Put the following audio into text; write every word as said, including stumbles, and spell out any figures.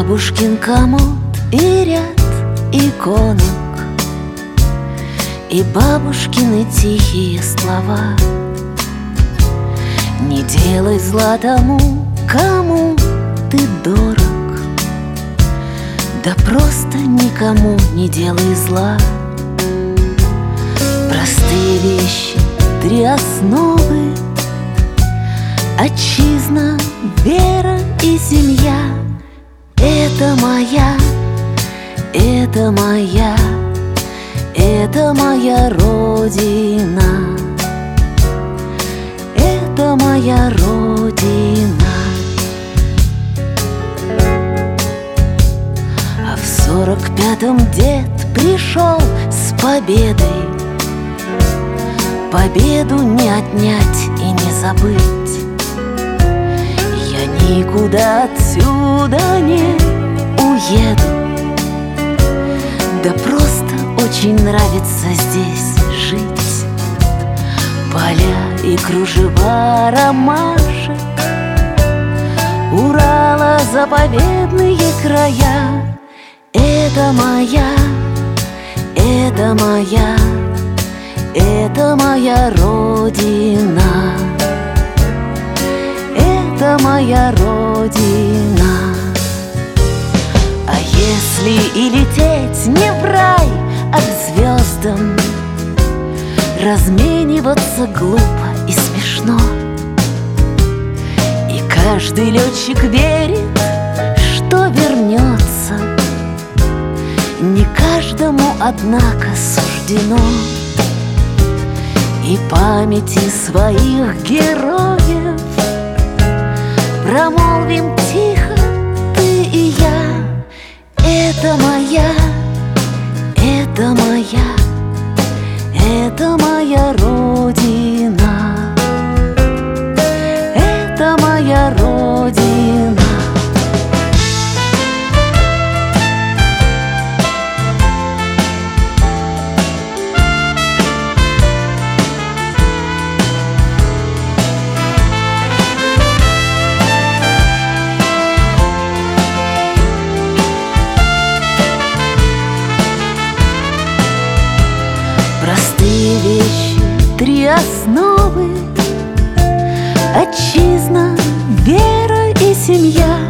Бабушкин комод и ряд иконок, и бабушкины тихие слова. Не делай зла тому, кому ты дорог, да просто никому не делай зла. Простые вещи, три основы: отчизна, вера и семья. Это моя, это моя, это моя Родина, это моя Родина. А в сорок пятом дед пришел с победой. Победу не отнять и не забыть. Я никуда отсюда не уеду, да просто очень нравится здесь жить. Поля и кружева ромашек, Урала заповедные края. Это моя, это моя, это моя Родина, это моя Родина. А если и лететь не в рай, а к звездам, размениваться глупо и смешно. И каждый летчик верит, что вернется. Не каждому, однако, суждено. И памяти своих героев промолвим тихо ты и я. Это моя, это моя, это моя Родина, это моя Родина. Простые вещи, три основы: отчизна, вера и семья.